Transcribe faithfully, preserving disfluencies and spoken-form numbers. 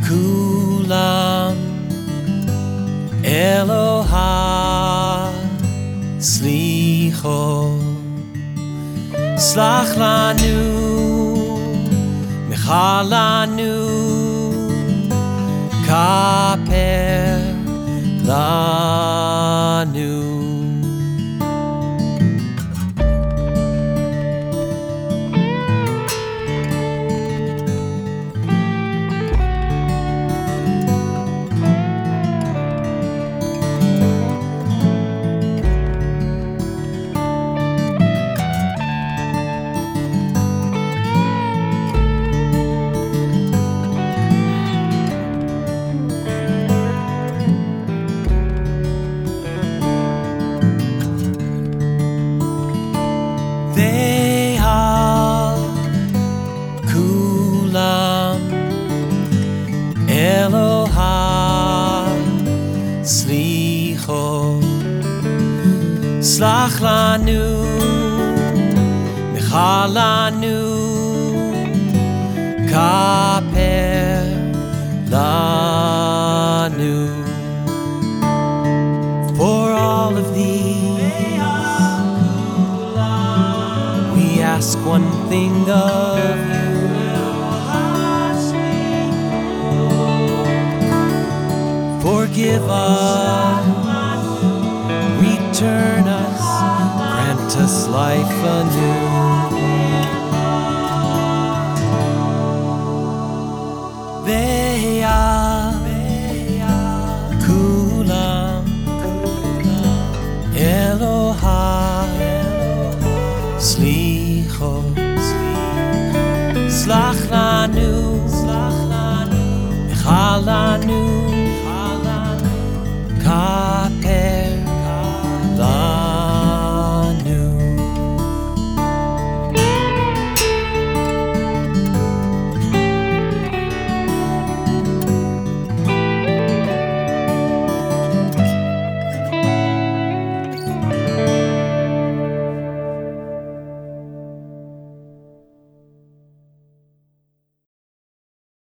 Kulam Eloha Slicho Slach lanu Michal lanu Kaper lanu Eloha Slicho Slach lanu Michal lanu Kaper lanu. For all of these we ask one thing of you. Forgive us, return us, grant us life anew.